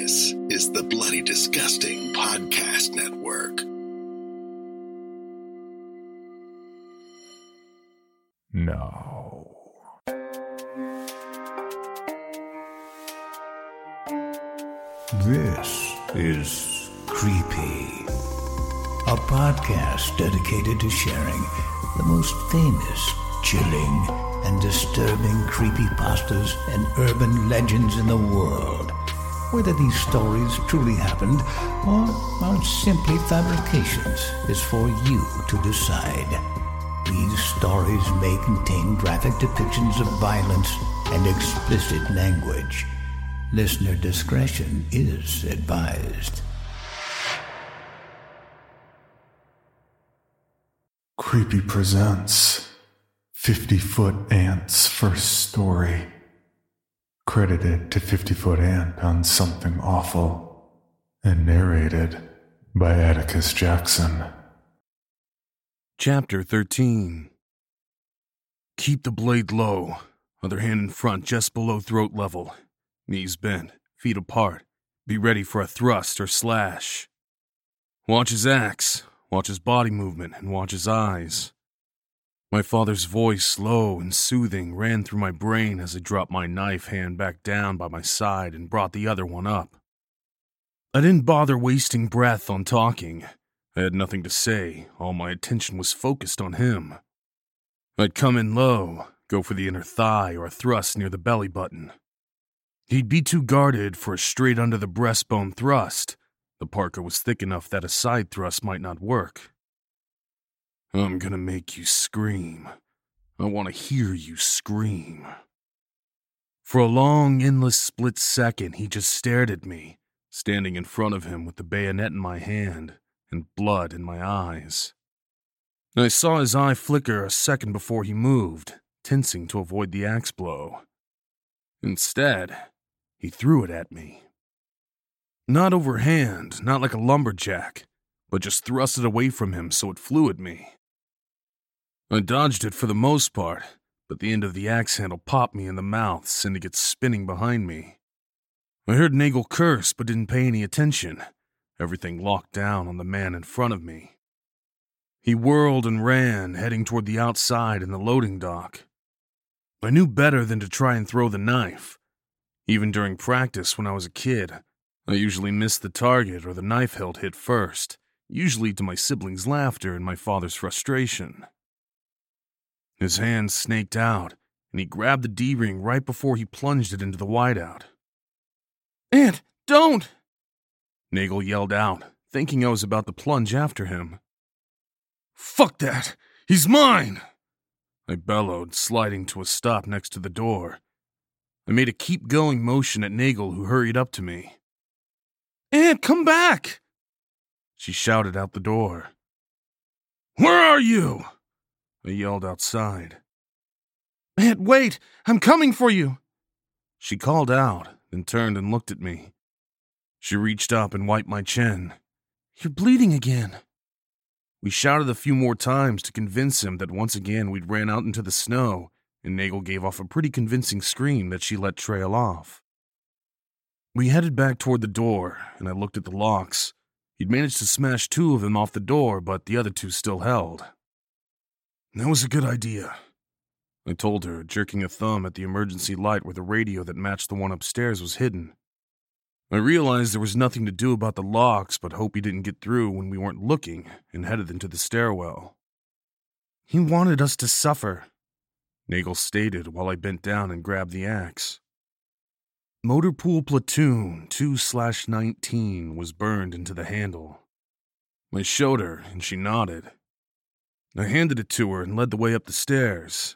This is the Bloody Disgusting Podcast Network. No. This is Creepy, a podcast dedicated to sharing the most famous, chilling, and disturbing creepypastas and urban legends in the world. Whether these stories truly happened or are simply fabrications is for you to decide. These stories may contain graphic depictions of violence and explicit language. Listener discretion is advised. Creepy presents 50-Foot Ant's first story. Credited to 50-Foot Ant on Something Awful. And narrated by Atticus Jackson. Chapter 13. Keep the blade low, other hand in front just below throat level. Knees bent, feet apart. Be ready for a thrust or slash. Watch his axe, watch his body movement, and watch his eyes. My father's voice, low and soothing, ran through my brain as I dropped my knife hand back down by my side and brought the other one up. I didn't bother wasting breath on talking. I had nothing to say. All my attention was focused on him. I'd come in low, go for the inner thigh or a thrust near the belly button. He'd be too guarded for a straight under the breastbone thrust. The parka was thick enough that a side thrust might not work. I'm gonna make you scream. I want to hear you scream. For a long, endless split second, he just stared at me, standing in front of him with the bayonet in my hand and blood in my eyes. I saw his eye flicker a second before he moved, tensing to avoid the axe blow. Instead, he threw it at me. Not overhand, not like a lumberjack, but just thrust it away from him so it flew at me. I dodged it for the most part, but the end of the axe handle popped me in the mouth, sending it spinning behind me. I heard Nagel curse, but didn't pay any attention. Everything locked down on the man in front of me. He whirled and ran, heading toward the outside in the loading dock. I knew better than to try and throw the knife. Even during practice when I was a kid, I usually missed the target or the knife hilt hit first, usually to my siblings' laughter and my father's frustration. His hand snaked out, and he grabbed the D-ring right before he plunged it into the whiteout. "Ant, don't!" Nagel yelled out, thinking I was about to plunge after him. "Fuck that! He's mine!" I bellowed, sliding to a stop next to the door. I made a keep-going motion at Nagel, who hurried up to me. "Ant, come back!" She shouted out the door. "Where are you?" I yelled outside. "Ant, wait! I'm coming for you!" She called out, then turned and looked at me. She reached up and wiped my chin. "You're bleeding again." We shouted a few more times to convince him that once again we'd ran out into the snow, and Nagel gave off a pretty convincing scream that she let trail off. We headed back toward the door, and I looked at the locks. He'd managed to smash 2 of them off the door, but the other 2 still held. "That was a good idea," I told her, jerking a thumb at the emergency light where the radio that matched the one upstairs was hidden. I realized there was nothing to do about the locks, but hoped he didn't get through when we weren't looking, and headed into the stairwell. "He wanted us to suffer," Nagel stated while I bent down and grabbed the axe. Motor Pool Platoon 2/19 was burned into the handle. I showed her, and she nodded. I handed it to her and led the way up the stairs.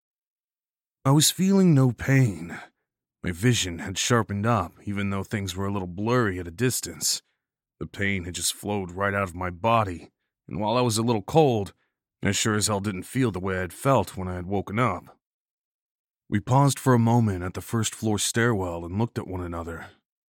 I was feeling no pain. My vision had sharpened up, even though things were a little blurry at a distance. The pain had just flowed right out of my body, and while I was a little cold, I sure as hell didn't feel the way I'd felt when I had woken up. We paused for a moment at the first-floor stairwell and looked at one another.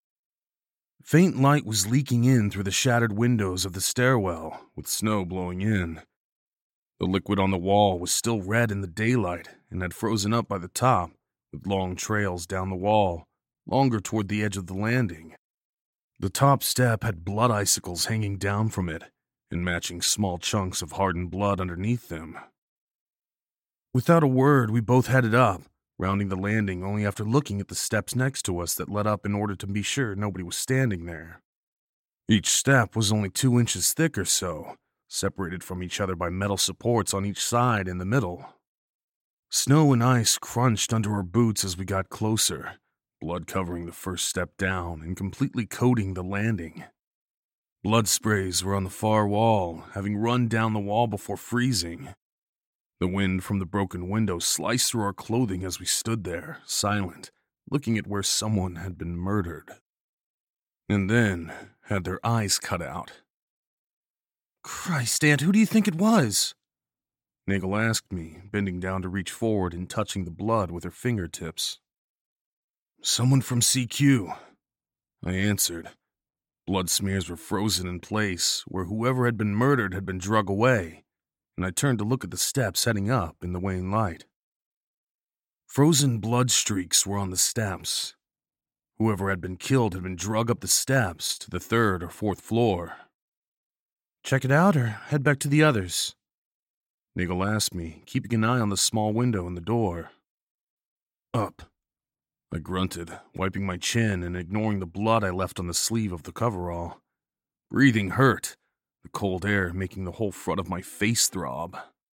Faint light was leaking in through the shattered windows of the stairwell, with snow blowing in. The liquid on the wall was still red in the daylight and had frozen up by the top, with long trails down the wall, longer toward the edge of the landing. The top step had blood icicles hanging down from it, and matching small chunks of hardened blood underneath them. Without a word, we both headed up, rounding the landing only after looking at the steps next to us that led up in order to be sure nobody was standing there. Each step was only 2 inches thick or so, separated from each other by metal supports on each side in the middle. Snow and ice crunched under our boots as we got closer, blood covering the first step down and completely coating the landing. Blood sprays were on the far wall, having run down the wall before freezing. The wind from the broken window sliced through our clothing as we stood there, silent, looking at where someone had been murdered. And then had their eyes cut out. "Christ, Aunt, who do you think it was?" Nagel asked me, bending down to reach forward and touching the blood with her fingertips. "Someone from CQ," I answered. Blood smears were frozen in place, where whoever had been murdered had been drug away, and I turned to look at the steps heading up in the wan light. Frozen blood streaks were on the steps. Whoever had been killed had been drug up the steps to the 3rd or 4th floor. "Check it out or head back to the others?" Nagel asked me, keeping an eye on the small window in the door. "Up," I grunted, wiping my chin and ignoring the blood I left on the sleeve of the coverall. Breathing hurt, the cold air making the whole front of my face throb.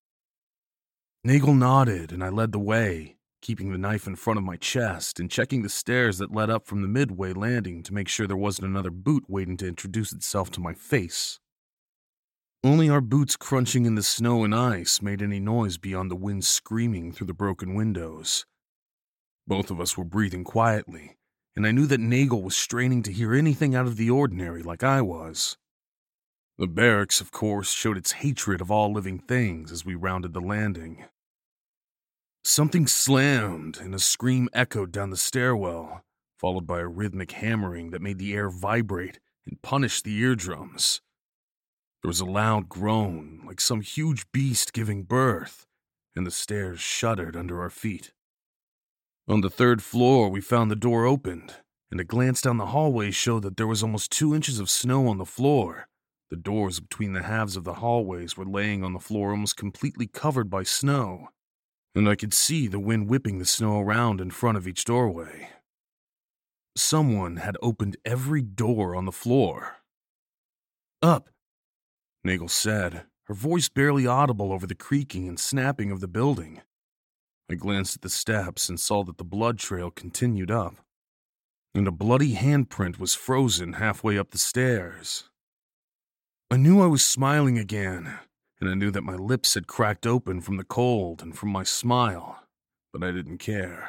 Nagel nodded and I led the way, keeping the knife in front of my chest and checking the stairs that led up from the midway landing to make sure there wasn't another boot waiting to introduce itself to my face. Only our boots crunching in the snow and ice made any noise beyond the wind screaming through the broken windows. Both of us were breathing quietly, and I knew that Nagel was straining to hear anything out of the ordinary like I was. The barracks, of course, showed its hatred of all living things as we rounded the landing. Something slammed, and a scream echoed down the stairwell, followed by a rhythmic hammering that made the air vibrate and punish the eardrums. There was a loud groan, like some huge beast giving birth, and the stairs shuddered under our feet. On the 3rd floor, we found the door opened, and a glance down the hallway showed that there was almost 2 inches of snow on the floor. The doors between the halves of the hallways were laying on the floor almost completely covered by snow, and I could see the wind whipping the snow around in front of each doorway. Someone had opened every door on the floor. "Up," Nagel said, her voice barely audible over the creaking and snapping of the building. I glanced at the steps and saw that the blood trail continued up, and a bloody handprint was frozen halfway up the stairs. I knew I was smiling again, and I knew that my lips had cracked open from the cold and from my smile, but I didn't care.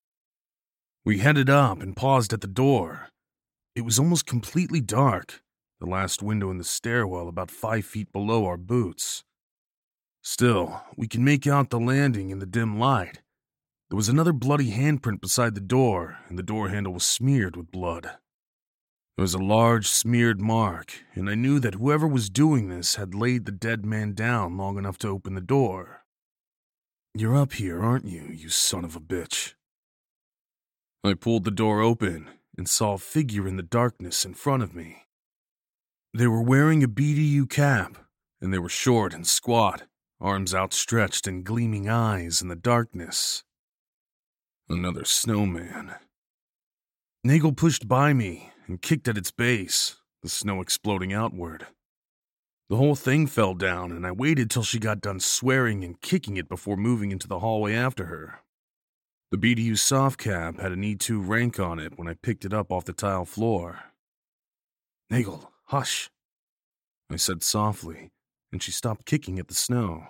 We headed up and paused at the door. It was almost completely dark, the last window in the stairwell about 5 feet below our boots. Still, we could make out the landing in the dim light. There was another bloody handprint beside the door, and the door handle was smeared with blood. There was a large smeared mark, and I knew that whoever was doing this had laid the dead man down long enough to open the door. "You're up here, aren't you, you son of a bitch?" I pulled the door open and saw a figure in the darkness in front of me. They were wearing a BDU cap, and they were short and squat, arms outstretched and gleaming eyes in the darkness. Another snowman. Nagel pushed by me and kicked at its base, the snow exploding outward. The whole thing fell down, and I waited till she got done swearing and kicking it before moving into the hallway after her. The BDU soft cap had an E2 rank on it when I picked it up off the tile floor. "Nagel, hush," I said softly, and she stopped kicking at the snow.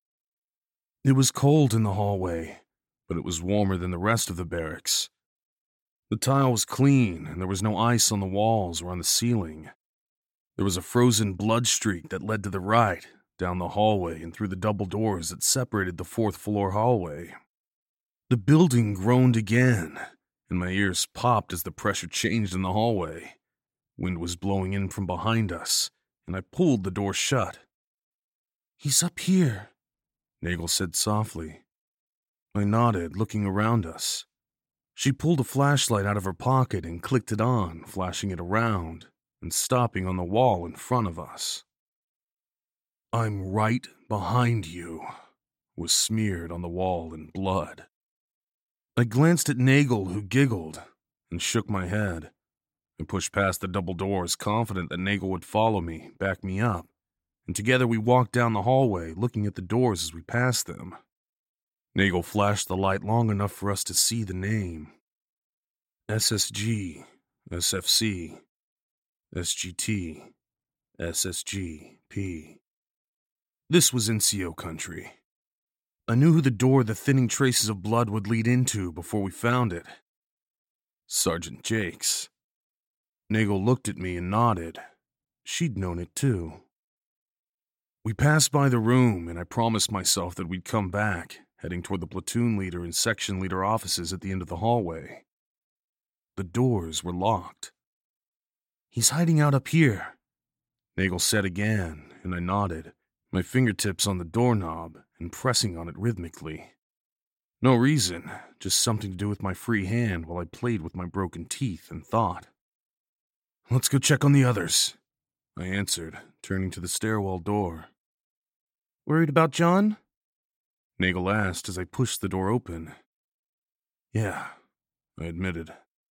It was cold in the hallway, but it was warmer than the rest of the barracks. The tile was clean, and there was no ice on the walls or on the ceiling. There was a frozen blood streak that led to the right, down the hallway and through the double doors that separated the 4th floor hallway. The building groaned again, and my ears popped as the pressure changed in the hallway. Wind was blowing in from behind us, and I pulled the door shut. "He's up here," Nagel said softly. I nodded, looking around us. She pulled a flashlight out of her pocket and clicked it on, flashing it around and stopping on the wall in front of us. "I'm right behind you," was smeared on the wall in blood. I glanced at Nagel, who giggled, and shook my head. I pushed past the double doors, confident that Nagel would follow me, back me up, and together we walked down the hallway, looking at the doors as we passed them. Nagel flashed the light long enough for us to see the name. SSG, SFC, SGT, SSGP. This was NCO country. I knew who the door the thinning traces of blood would lead into before we found it. Sergeant Jakes. Nagel looked at me and nodded. She'd known it too. We passed by the room, and I promised myself that we'd come back, heading toward the platoon leader and section leader offices at the end of the hallway. The doors were locked. "He's hiding out up here," Nagel said again, and I nodded, my fingertips on the doorknob and pressing on it rhythmically. No reason, just something to do with my free hand while I played with my broken teeth and thought. "Let's go check on the others," I answered, turning to the stairwell door. "Worried about John?" Nagel asked as I pushed the door open. "Yeah," I admitted.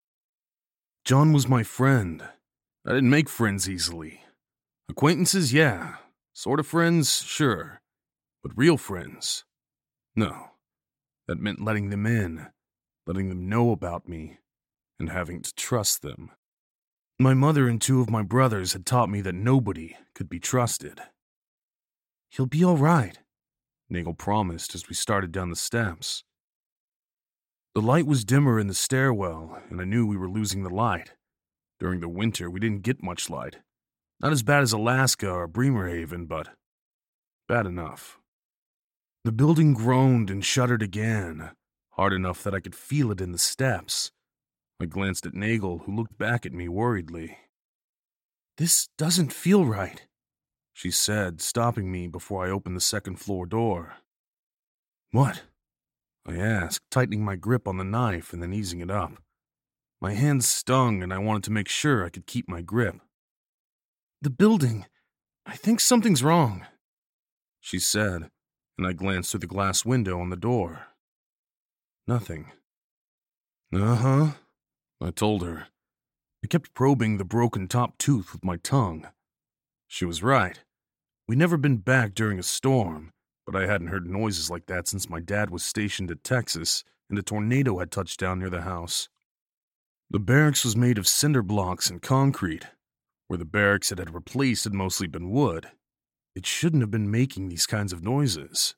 John was my friend. I didn't make friends easily. Acquaintances, yeah. Sort of friends, sure. But real friends? No. That meant letting them in, letting them know about me, and having to trust them. My mother and two of my brothers had taught me that nobody could be trusted. "He'll be all right," Nagel promised as we started down the steps. The light was dimmer in the stairwell, and I knew we were losing the light. During the winter, we didn't get much light. Not as bad as Alaska or Bremerhaven, but bad enough. The building groaned and shuddered again, hard enough that I could feel it in the steps. I glanced at Nagel, who looked back at me worriedly. "This doesn't feel right," she said, stopping me before I opened the second-floor door. "What?" I asked, tightening my grip on the knife and then easing it up. My hands stung, and I wanted to make sure I could keep my grip. "The building. I think something's wrong," she said, and I glanced through the glass window on the door. Nothing. "Uh-huh," I told her. I kept probing the broken top tooth with my tongue. She was right. We'd never been back during a storm, but I hadn't heard noises like that since my dad was stationed at Texas and a tornado had touched down near the house. The barracks was made of cinder blocks and concrete. Where the barracks it had replaced had mostly been wood. It shouldn't have been making these kinds of noises.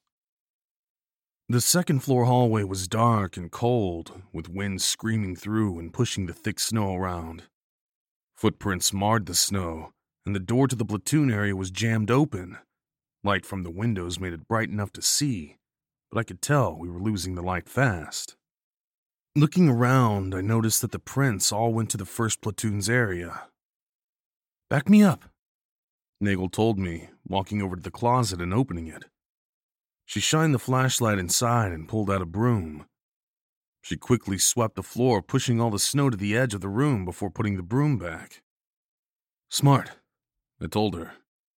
The second-floor hallway was dark and cold, with wind screaming through and pushing the thick snow around. Footprints marred the snow, and the door to the platoon area was jammed open. Light from the windows made it bright enough to see, but I could tell we were losing the light fast. Looking around, I noticed that the prints all went to the first platoon's area. "Back me up," Nagel told me, walking over to the closet and opening it. She shined the flashlight inside and pulled out a broom. She quickly swept the floor, pushing all the snow to the edge of the room before putting the broom back. "Smart," I told her.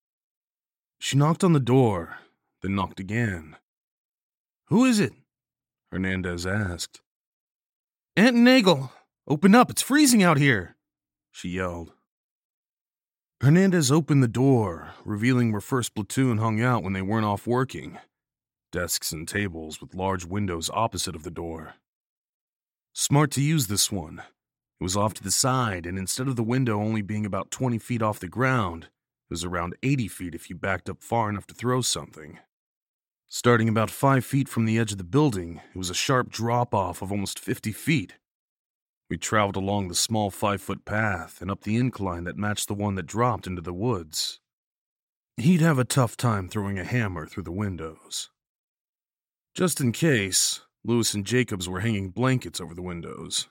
She knocked on the door, then knocked again. "Who is it?" Hernandez asked. "Aunt Nagel, open up, it's freezing out here," she yelled. Hernandez opened the door, revealing where First Platoon hung out when they weren't off working. Desks and tables with large windows opposite of the door. Smart to use this one. It was off to the side, and instead of the window only being about 20 feet off the ground, it was around 80 feet if you backed up far enough to throw something. Starting about 5 feet from the edge of the building, it was a sharp drop-off of almost 50 feet. We traveled along the small 5-foot path and up the incline that matched the one that dropped into the woods. He'd have a tough time throwing a hammer through the windows. Just in case, Lewis and Jacobs were hanging blankets over the windows.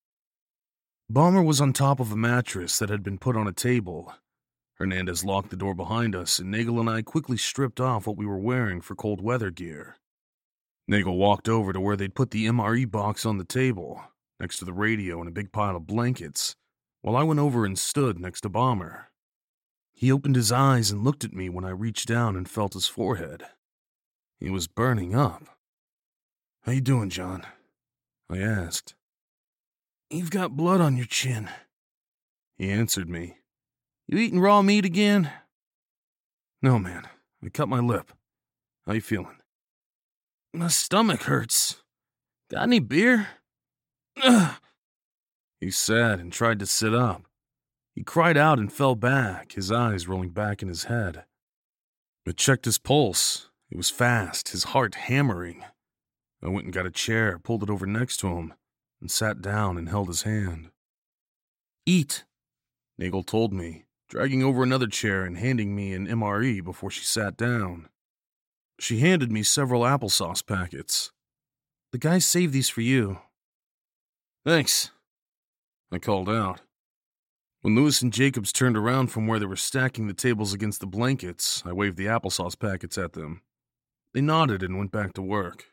Balmer was on top of a mattress that had been put on a table. Hernandez locked the door behind us, and Nagel and I quickly stripped off what we were wearing for cold weather gear. Nagel walked over to where they'd put the MRE box on the table, next to the radio and a big pile of blankets, while I went over and stood next to Bomber. He opened his eyes and looked at me when I reached down and felt his forehead. He was burning up. "How you doing, John?" I asked. "You've got blood on your chin," he answered me. "You eating raw meat again?" "No, man. I cut my lip. How you feeling?" "My stomach hurts. Got any beer?" Ugh. He sat and tried to sit up. He cried out and fell back, his eyes rolling back in his head. I checked his pulse. It was fast, his heart hammering. I went and got a chair, pulled it over next to him, and sat down and held his hand. "Eat," Nagel told me, dragging over another chair and handing me an MRE before she sat down. She handed me several applesauce packets. "The guys saved these for you." "Thanks," I called out. When Lewis and Jacobs turned around from where they were stacking the tables against the blankets, I waved the applesauce packets at them. They nodded and went back to work.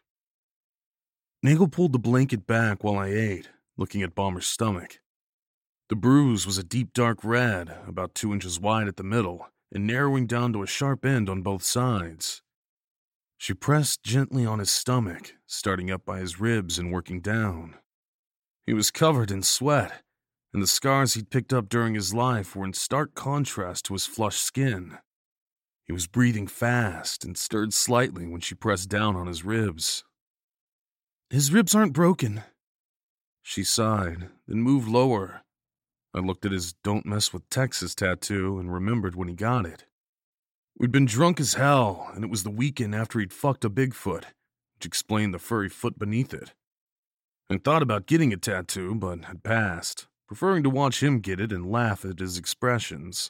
Nagel pulled the blanket back while I ate, looking at Bomber's stomach. The bruise was a deep dark red, about 2 inches wide at the middle, and narrowing down to a sharp end on both sides. She pressed gently on his stomach, starting up by his ribs and working down. He was covered in sweat, and the scars he'd picked up during his life were in stark contrast to his flushed skin. He was breathing fast and stirred slightly when she pressed down on his ribs. "His ribs aren't broken." She sighed, then moved lower. I looked at his "Don't Mess with Texas" tattoo and remembered when he got it. We'd been drunk as hell, and it was the weekend after he'd fucked a Bigfoot, which explained the furry foot beneath it. I'd thought about getting a tattoo, but had passed, preferring to watch him get it and laugh at his expressions.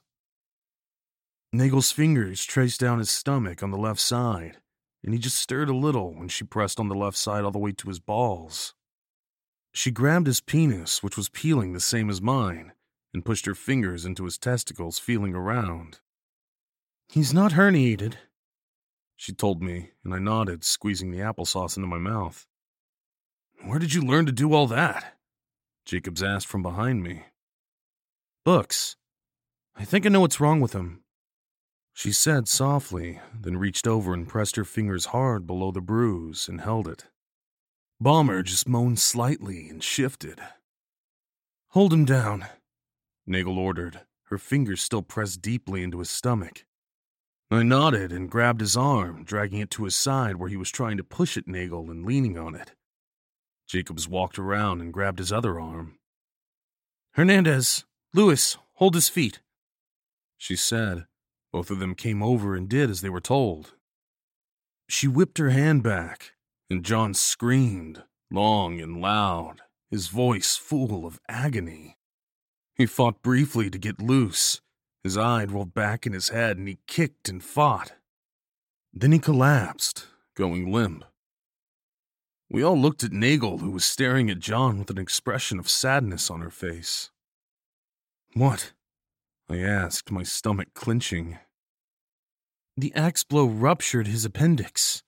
Nagel's fingers traced down his stomach on the left side, and he just stirred a little when she pressed on the left side all the way to his balls. She grabbed his penis, which was peeling the same as mine, and pushed her fingers into his testicles, feeling around. "He's not herniated," she told me, and I nodded, squeezing the applesauce into my mouth. "Where did you learn to do all that?" Jacobs asked from behind me. "Books. I think I know what's wrong with him," she said softly, then reached over and pressed her fingers hard below the bruise and held it. Bomber just moaned slightly and shifted. "Hold him down," Nagel ordered, her fingers still pressed deeply into his stomach. I nodded and grabbed his arm, dragging it to his side where he was trying to push at Nagel and leaning on it. Jacobs walked around and grabbed his other arm. "Hernandez, Lewis, hold his feet," she said. Both of them came over and did as they were told. She whipped her hand back, and John screamed, long and loud, his voice full of agony. He fought briefly to get loose. His eye rolled back in his head, and he kicked and fought. Then he collapsed, going limp. We all looked at Nagel, who was staring at John with an expression of sadness on her face. "What?" I asked, my stomach clenching. "The axe blow ruptured his appendix."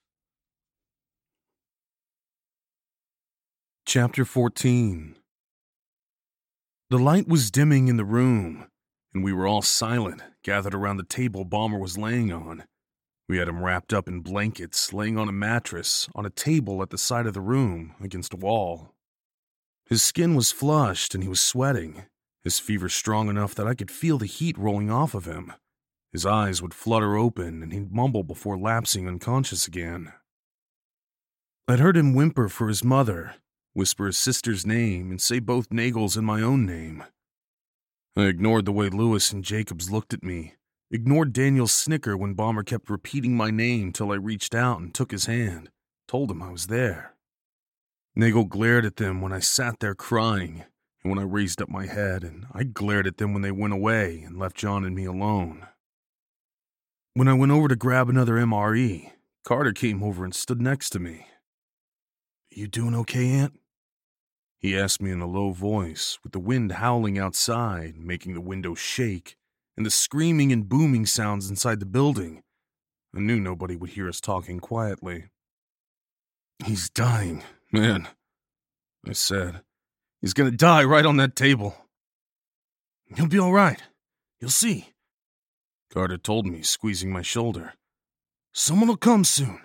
Chapter 14. The light was dimming in the room, and we were all silent, gathered around the table Bomber was laying on. We had him wrapped up in blankets, laying on a mattress, on a table at the side of the room, against a wall. His skin was flushed, and he was sweating, his fever strong enough that I could feel the heat rolling off of him. His eyes would flutter open, and he'd mumble before lapsing unconscious again. I'd heard him whimper for his mother, whisper his sister's name, and say both Nagel's and my own name. I ignored the way Lewis and Jacobs looked at me, ignored Daniel's snicker when Bomber kept repeating my name till I reached out and took his hand, told him I was there. Nagel glared at them when I sat there crying, and when I raised up my head, and I glared at them when they went away and left John and me alone. When I went over to grab another MRE, Carter came over and stood next to me. "You doing okay, Aunt?" He asked me in a low voice, with the wind howling outside, making the window shake, and the screaming and booming sounds inside the building. I knew nobody would hear us talking quietly. "He's dying, man," I said. He's gonna die right on that table. He'll be all right. You'll see, Carter told me, squeezing my shoulder. Someone will come soon.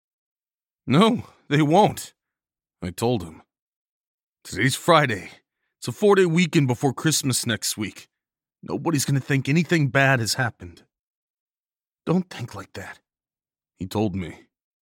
No, they won't, I told him. Today's Friday. It's a 4-day weekend before Christmas next week. Nobody's gonna think anything bad has happened. Don't think like that, he told me.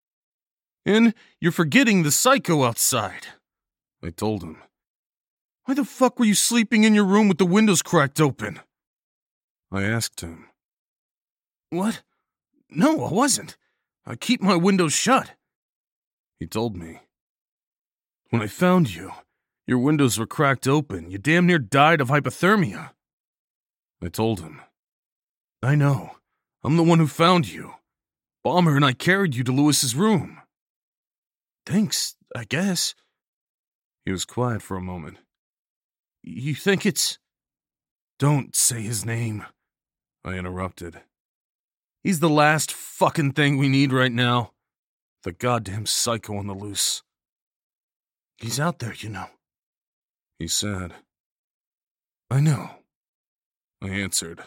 And you're forgetting the psycho outside, I told him. Why the fuck were you sleeping in your room with the windows cracked open? I asked him. What? No, I wasn't. I keep my windows shut, he told me. When I found you, your windows were cracked open. You damn near died of hypothermia, I told him. I know. I'm the one who found you. Bomber and I carried you to Lewis's room. Thanks, I guess. He was quiet for a moment. You think it's... Don't say his name, I interrupted. He's the last fucking thing we need right now. The goddamn psycho on the loose. He's out there, you know, he said. I know, I answered.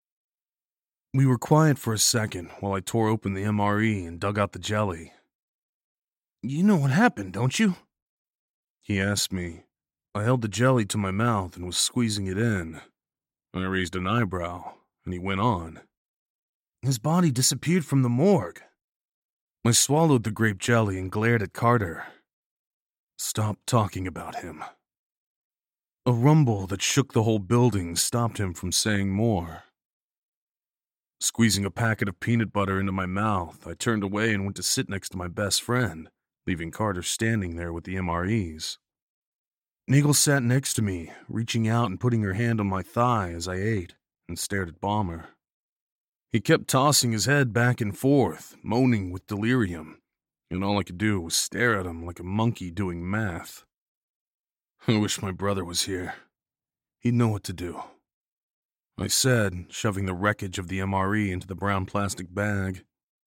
We were quiet for a second while I tore open the MRE and dug out the jelly. You know what happened, don't you? He asked me. I held the jelly to my mouth and was squeezing it in. I raised an eyebrow, and he went on. His body disappeared from the morgue. I swallowed the grape jelly and glared at Carter. Stop talking about him. A rumble that shook the whole building stopped him from saying more. Squeezing a packet of peanut butter into my mouth, I turned away and went to sit next to my best friend, leaving Carter standing there with the MREs. Nagel sat next to me, reaching out and putting her hand on my thigh as I ate, and stared at Bomber. He kept tossing his head back and forth, moaning with delirium, and all I could do was stare at him like a monkey doing math. I wish my brother was here. He'd know what to do, I said, shoving the wreckage of the MRE into the brown plastic bag.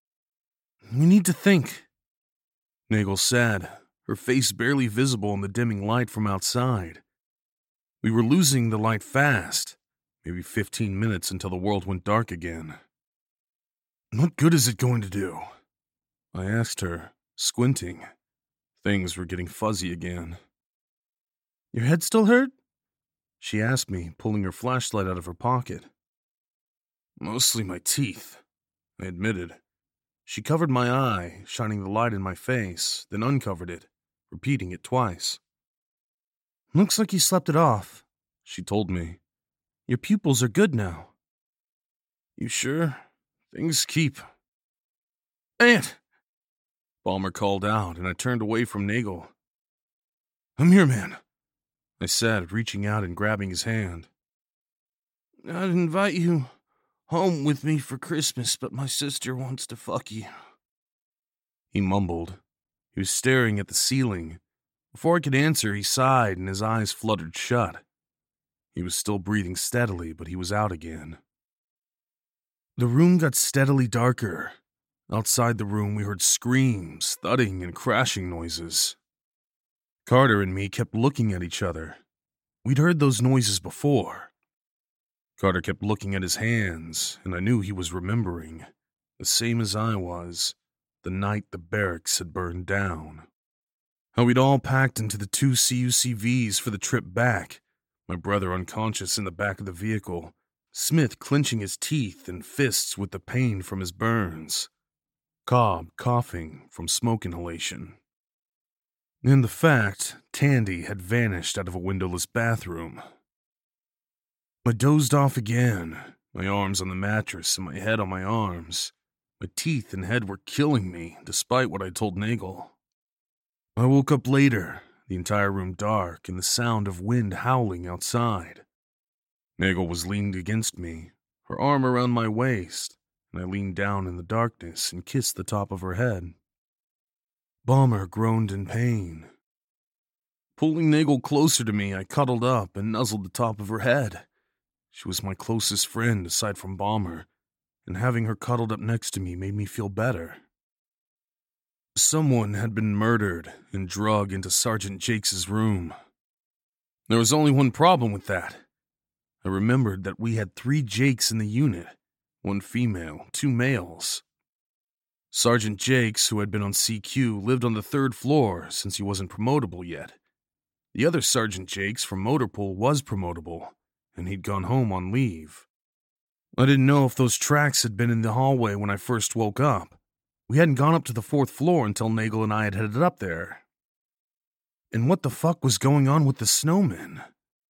We need to think, Nagel said, her face barely visible in the dimming light from outside. We were losing the light fast, maybe 15 minutes until the world went dark again. What good is it going to do? I asked her, squinting. Things were getting fuzzy again. Your head still hurt? She asked me, pulling her flashlight out of her pocket. Mostly my teeth, I admitted. She covered my eye, shining the light in my face, then uncovered it, repeating it twice. Looks like you slept it off, she told me. Your pupils are good now. You sure? Things keep. Aunt! Balmer called out, and I turned away from Nagel. I'm here, man, I said, reaching out and grabbing his hand. I'd invite you home with me for Christmas, but my sister wants to fuck you. He mumbled. He was staring at the ceiling. Before I could answer, he sighed and his eyes fluttered shut. He was still breathing steadily, but he was out again. The room got steadily darker. Outside the room, we heard screams, thudding, and crashing noises. Carter and me kept looking at each other. We'd heard those noises before. Carter kept looking at his hands, and I knew he was remembering, the same as I was, the night the barracks had burned down. How we'd all packed into the 2 CUCVs for the trip back, my brother unconscious in the back of the vehicle, Smith clenching his teeth and fists with the pain from his burns, Cobb coughing from smoke inhalation. And the fact Tandy had vanished out of a windowless bathroom. I dozed off again, my arms on the mattress and my head on my arms. My teeth and head were killing me, despite what I told Nagel. I woke up later, the entire room dark and the sound of wind howling outside. Nagel was leaned against me, her arm around my waist, and I leaned down in the darkness and kissed the top of her head. Balmer groaned in pain. Pulling Nagel closer to me, I cuddled up and nuzzled the top of her head. She was my closest friend aside from Balmer, and having her cuddled up next to me made me feel better. Someone had been murdered and drugged into Sergeant Jakes' room. There was only one problem with that. I remembered that we had 3 Jakes in the unit, 1 female, 2 males. Sergeant Jakes, who had been on CQ, lived on the 3rd floor since he wasn't promotable yet. The other Sergeant Jakes from Motorpool was promotable, and he'd gone home on leave. I didn't know if those tracks had been in the hallway when I first woke up. We hadn't gone up to the 4th floor until Nagel and I had headed up there. And what the fuck was going on with the snowmen?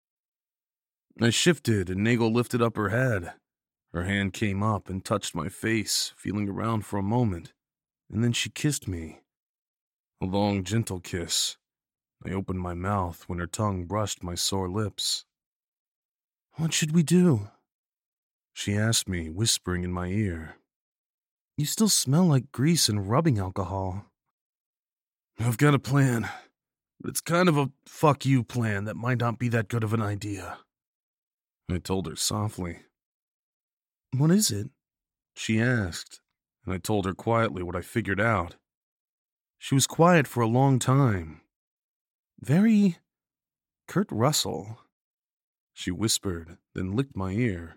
I shifted, and Nagel lifted up her head. Her hand came up and touched my face, feeling around for a moment, and then she kissed me. A long, gentle kiss. I opened my mouth when her tongue brushed my sore lips. "What should we do?" she asked me, whispering in my ear. "You still smell like grease and rubbing alcohol." "I've got a plan, but it's kind of a fuck you plan that might not be that good of an idea," I told her softly. "What is it?" she asked, and I told her quietly what I figured out. She was quiet for a long time. "Very Kurt Russell," she whispered, then licked my ear.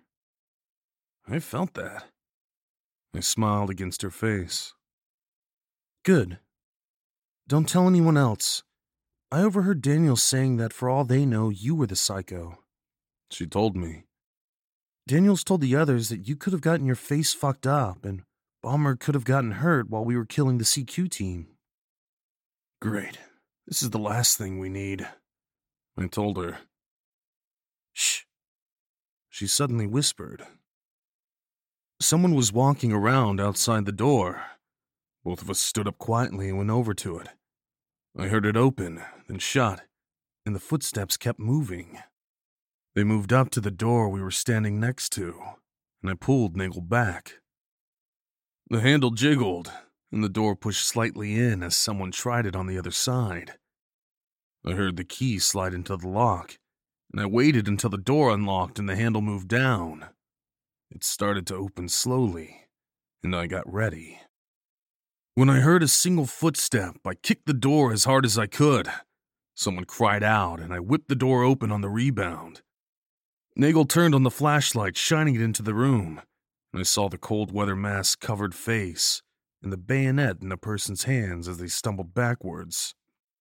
I felt that. I smiled against her face. "Good. Don't tell anyone else. I overheard Daniel saying that for all they know, you were the psycho," she told me. "Daniel's told the others that you could have gotten your face fucked up and Bomber could have gotten hurt while we were killing the CQ team." "Great. This is the last thing we need," I told her. "Shh," she suddenly whispered. Someone was walking around outside the door. Both of us stood up quietly and went over to it. I heard it open, then shut, and the footsteps kept moving. They moved up to the door we were standing next to, and I pulled Nagel back. The handle jiggled, and the door pushed slightly in as someone tried it on the other side. I heard the key slide into the lock, and I waited until the door unlocked and the handle moved down. It started to open slowly, and I got ready. When I heard a single footstep, I kicked the door as hard as I could. Someone cried out, and I whipped the door open on the rebound. Nagel turned on the flashlight, shining it into the room, and I saw the cold weather mask-covered face and the bayonet in a person's hands as they stumbled backwards.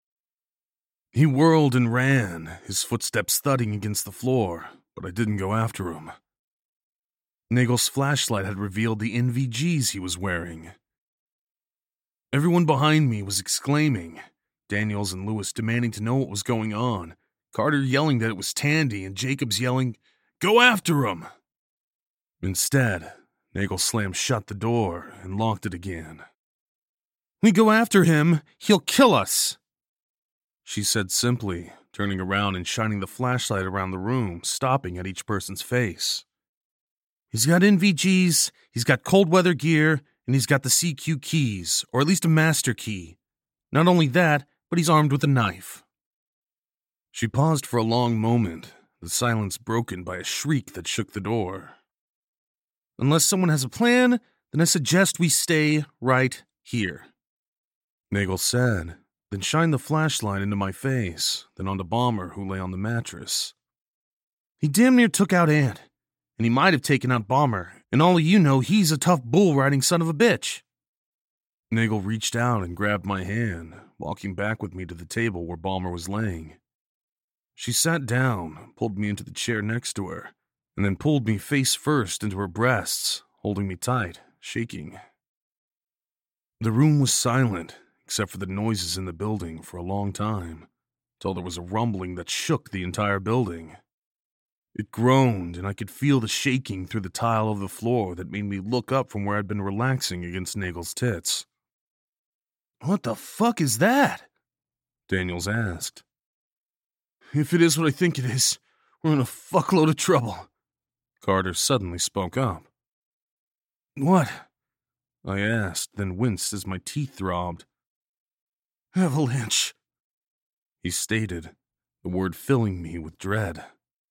He whirled and ran, his footsteps thudding against the floor, but I didn't go after him. Nagel's flashlight had revealed the NVGs he was wearing. Everyone behind me was exclaiming, Daniels and Lewis demanding to know what was going on, Carter yelling that it was Tandy, and Jacobs yelling, "Go after him!" Instead, Nagel slammed shut the door and locked it again. "We go after him, he'll kill us," she said simply, turning around and shining the flashlight around the room, stopping at each person's face. "He's got NVGs, he's got cold weather gear, and he's got the CQ keys, or at least a master key. Not only that, but he's armed with a knife." She paused for a long moment, the silence broken by a shriek that shook the door. "Unless someone has a plan, then I suggest we stay right here," Nagel said, then shined the flashlight into my face, then onto Bomber, who lay on the mattress. "He damn near took out Ant, and he might have taken out Bomber, and all of you know he's a tough bull-riding son of a bitch." Nagel reached out and grabbed my hand, walking back with me to the table where Bomber was laying. She sat down, pulled me into the chair next to her, and then pulled me face first into her breasts, holding me tight, shaking. The room was silent, except for the noises in the building, for a long time, till there was a rumbling that shook the entire building. It groaned, and I could feel the shaking through the tile of the floor that made me look up from where I'd been relaxing against Nagel's tits. "What the fuck is that?" Daniels asked. "If it is what I think it is, we're in a fuckload of trouble," Carter suddenly spoke up. "What?" I asked, then winced as my teeth throbbed. "Avalanche," he stated, the word filling me with dread.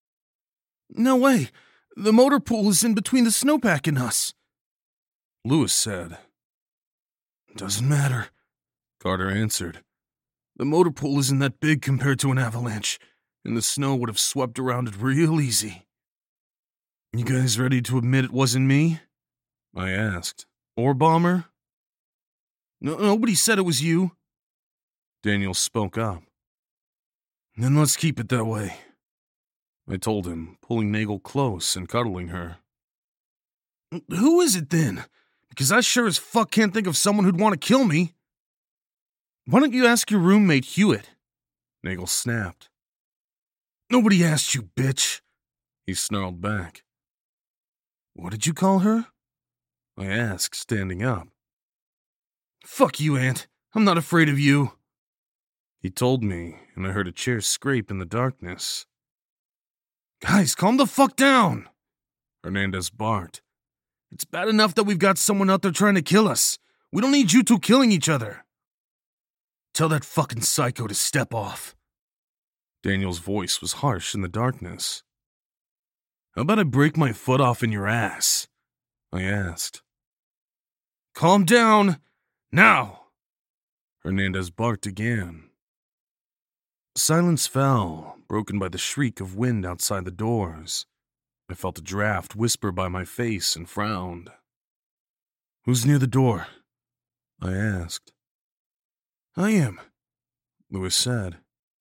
"No way! The motor pool is in between the snowpack and us," Lewis said. "Doesn't matter," Carter answered. "The motor pool isn't that big compared to an avalanche, and the snow would have swept around it real easy. You guys ready to admit it wasn't me? I asked. Or Bomber? Nobody said it was you. Daniel spoke up. Then let's keep it that way, I told him, pulling Nagel close and cuddling her. Who is it then? Because I sure as fuck can't think of someone who'd want to kill me. Why don't you ask your roommate Hewitt? Nagel snapped. Nobody asked you, bitch, he snarled back. What did you call her? I asked, standing up. Fuck you, Aunt. I'm not afraid of you. He told me, and I heard a chair scrape in the darkness. Guys, calm the fuck down, Hernandez barked. It's bad enough that we've got someone out there trying to kill us. We don't need you two killing each other. Tell that fucking psycho to step off. Daniel's voice was harsh in the darkness. How about I break my foot off in your ass? I asked. Calm down, now, Hernandez barked again. Silence fell, broken by the shriek of wind outside the doors. I felt a draft whisper by my face and frowned. Who's near the door? I asked. I am, Lewis said.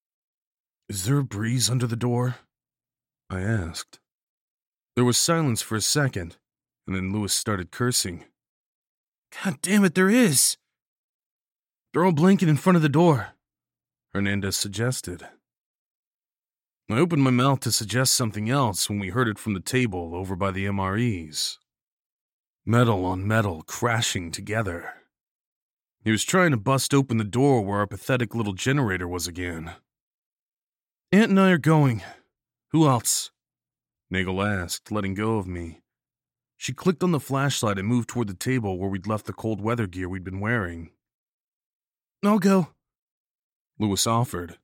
Is there a breeze under the door? I asked. There was silence for a second, and then Lewis started cursing. God damn it, there is. Throw a blanket in front of the door, Hernandez suggested. I opened my mouth to suggest something else when we heard it from the table over by the MREs. Metal on metal crashing together. He was trying to bust open the door where our pathetic little generator was again. Aunt and I are going. Who else? Nagel asked, letting go of me. She clicked on the flashlight and moved toward the table where we'd left the cold weather gear we'd been wearing. I'll go, Lewis offered.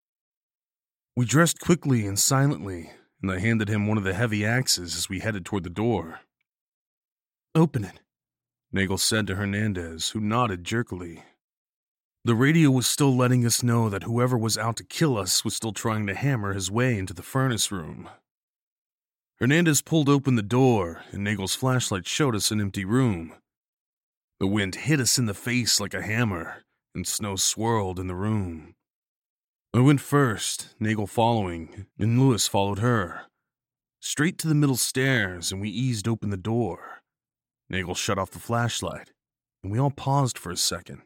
We dressed quickly and silently, and I handed him one of the heavy axes as we headed toward the door. Open it, Nagel said to Hernandez, who nodded jerkily. The radio was still letting us know that whoever was out to kill us was still trying to hammer his way into the furnace room. Hernandez pulled open the door, and Nagel's flashlight showed us an empty room. The wind hit us in the face like a hammer, and snow swirled in the room. I went first, Nagel following, and Lewis followed her. Straight to the middle stairs, and we eased open the door. Nagel shut off the flashlight, and we all paused for a second.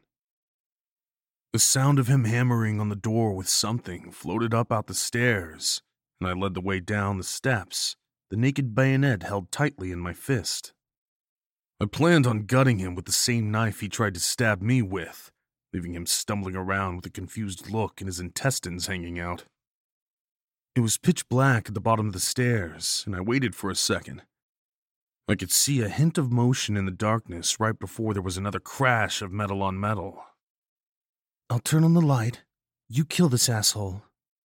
The sound of him hammering on the door with something floated up out the stairs, and I led the way down the steps, the naked bayonet held tightly in my fist. I planned on gutting him with the same knife he tried to stab me with, leaving him stumbling around with a confused look and his intestines hanging out. It was pitch black at the bottom of the stairs, and I waited for a second. I could see a hint of motion in the darkness right before there was another crash of metal on metal. I'll turn on the light. You kill this asshole.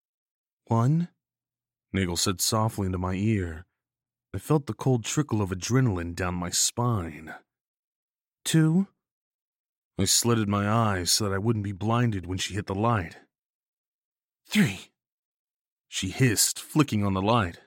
1, Nagel said softly into my ear. I felt the cold trickle of adrenaline down my spine. 2, I slitted my eyes so that I wouldn't be blinded when she hit the light. 3, she hissed, flicking on the light.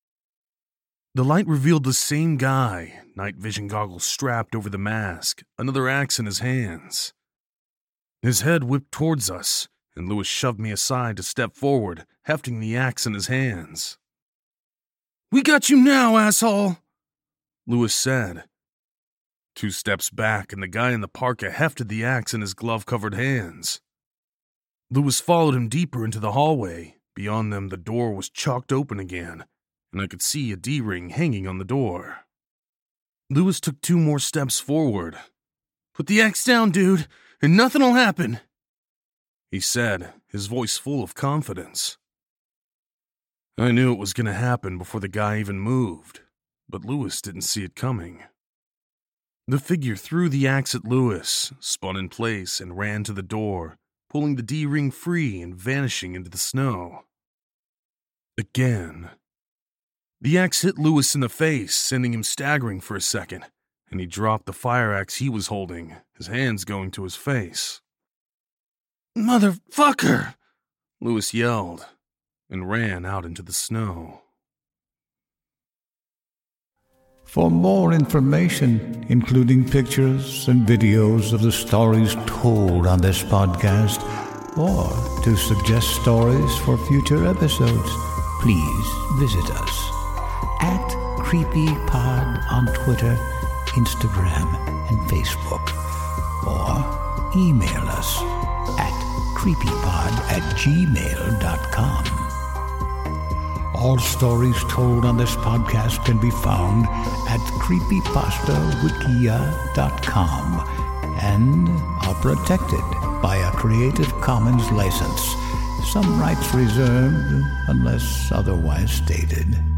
The light revealed the same guy, night vision goggles strapped over the mask, another axe in his hands. His head whipped towards us, and Lewis shoved me aside to step forward, hefting the axe in his hands. We got you now, asshole, Lewis said. 2 steps back, and the guy in the parka hefted the axe in his glove-covered hands. Lewis followed him deeper into the hallway. Beyond them, the door was chalked open again, and I could see a D-ring hanging on the door. Lewis took 2 more steps forward. Put the axe down, dude, and nothing'll happen, he said, his voice full of confidence. I knew it was going to happen before the guy even moved, but Lewis didn't see it coming. The figure threw the axe at Lewis, spun in place, and ran to the door, pulling the D-ring free and vanishing into the snow. Again. The axe hit Lewis in the face, sending him staggering for a second, and he dropped the fire axe he was holding, his hands going to his face. Motherfucker! Lewis yelled. and ran out into the snow. For more information, including pictures and videos of the stories told on this podcast, or to suggest stories for future episodes, please visit us at CreepyPod on Twitter, Instagram, and Facebook, or email us at creepypod@gmail.com. All stories told on this podcast can be found at creepypastawikia.com and are protected by a Creative Commons license. Some rights reserved unless otherwise stated.